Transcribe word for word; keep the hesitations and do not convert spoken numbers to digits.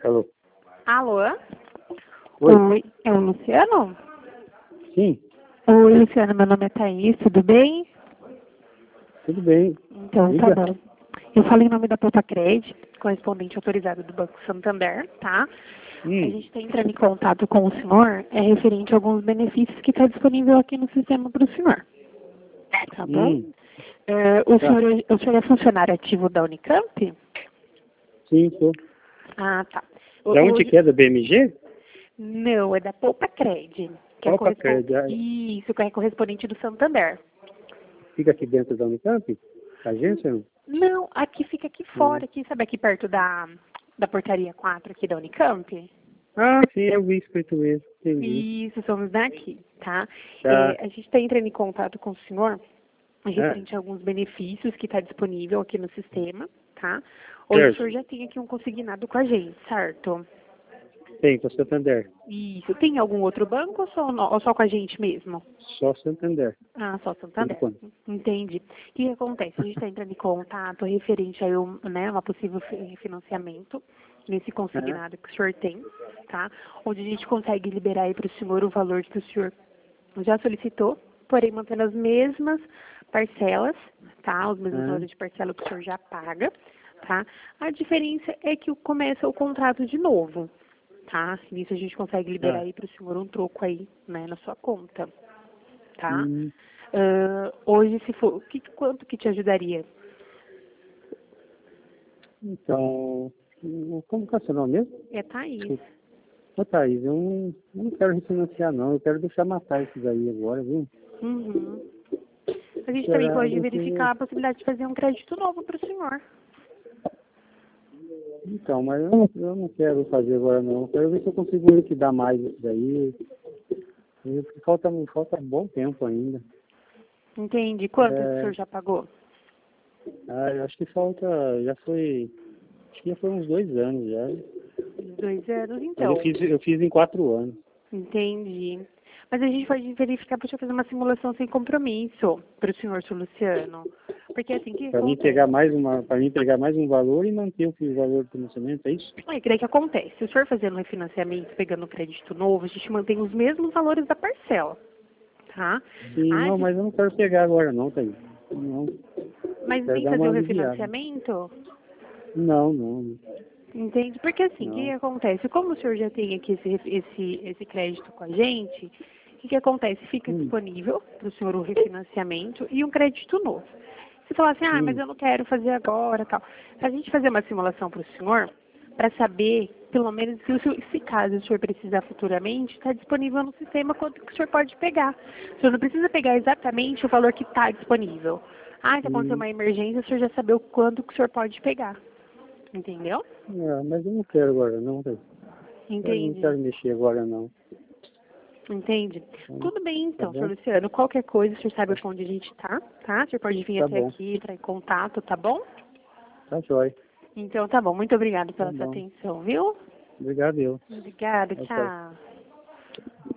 Alô? Alô? Oi. Oi, é o Luciano? Sim, Oi, Luciano, meu nome é Thaís, tudo bem? tudo bem. Então, Diga. tá bom. Eu falei em nome da Poupa Cred, correspondente autorizado do Banco Santander, tá? A Hum, gente está entrando em contato com o senhor, é referente a alguns benefícios que está disponível aqui no sistema para o senhor. Tá bom? hum, É, o, tá. senhor, é- o senhor é funcionário ativo da Unicamp? Sim, sou. Ah, tá. O- Da o- onde que é? Da B M G? não, é da Poupa Cred, que é Opa, correspon... Cred. Ah, Isso, que é correspondente do Santander. fica aqui dentro da Unicamp? Agência? Não? Não, aqui fica aqui Hum. fora, aqui, sabe aqui perto da, da portaria quatro aqui da Unicamp? Ah, sim, eu vi escrito mesmo. Entendi. Isso, somos daqui, tá? Tá. É, a gente está entrando em contato com o senhor Ah, referente a alguns benefícios que está disponível aqui no sistema, tá? Hoje o certo. senhor já tem aqui um consignado com a gente, certo? Tem, com Santander. Isso. Tem algum outro banco ou só, no- ou só com a gente mesmo? Só Santander, Ah, só por Santander. enquanto. Entendi. O que acontece? A gente está entrando em contato referente a um, né, uma possível fi- financiamento nesse Ah, consignado que o senhor tem, tá? Onde a gente consegue liberar aí para o senhor o valor que o senhor já solicitou, porém mantendo as mesmas parcelas, tá? Os mesmos ah, valores de parcela que o senhor já paga, tá? A diferença é que o- começa o contrato de novo, tá? Nisso a gente consegue liberar ah. aí para o senhor um troco aí, né, na sua conta, tá? Hum, Ah, hoje, se for, que, quanto que te ajudaria? então, hum, como que é o seu nome mesmo? É Thaís. Desculpa. Ô, Thaís, eu não, eu não quero refinanciar, não. Eu quero deixar matar isso daí agora, viu? Uhum. A gente também Esperar, pode deixa. verificar a possibilidade de fazer um crédito novo para o senhor. Então, mas eu não, eu não quero fazer agora não. Eu quero ver se eu consigo liquidar mais isso daí. E porque falta, falta bom tempo ainda. Entende? Quanto que o É, senhor já pagou? ah, eu acho que falta, já foi, acho que já foi uns dois anos já. Dois anos, Mas eu então. fiz, eu fiz em quatro anos. Entendi. Mas a gente pode verificar para fazer uma simulação sem compromisso para o senhor, seu Luciano. Porque assim, o que Para mim acontece? pegar mais uma, para mim pegar mais um valor e manter o valor do financiamento, é isso? É que daí que acontece. Se o senhor fazendo um refinanciamento, pegando crédito novo, a gente mantém os mesmos valores da parcela, tá? Sim, Ah, não, mas eu não quero pegar agora não, Thaís. Não, mas quero nem dar fazer uma o aliviada. refinanciamento? Não, não, Entende? Porque assim, o que que não. acontece? Como o senhor já tem aqui esse, esse, esse crédito com a gente, o que, que acontece? Fica Hum, disponível para o senhor o refinanciamento e um crédito novo. Se falar assim, ah, mas hum, eu não quero fazer agora, tal. A gente fazer uma simulação para o senhor, para saber, pelo menos, se, o senhor- se caso o senhor precisar futuramente, está disponível no sistema quanto que o senhor pode pegar. O senhor não precisa pegar exatamente o valor que está disponível. Ah, se acontecer hum. uma emergência, o senhor já saber o quanto que o senhor pode pegar. Entendeu? Ah, mas eu não quero agora não, Thaís. Eu não Entende? quero mexer agora não. Entende? Então, Tudo bem tá então, senhor bom? Luciano. Qualquer coisa, o senhor sabe onde a gente tá, tá? O senhor pode vir Tá até bom. aqui, entrar em contato, tá bom? Tá jóia. Então tá bom. Muito obrigada Tá pela sua bom. atenção, viu? Obrigado, eu. Obrigada, Tchau, tchau. tchau.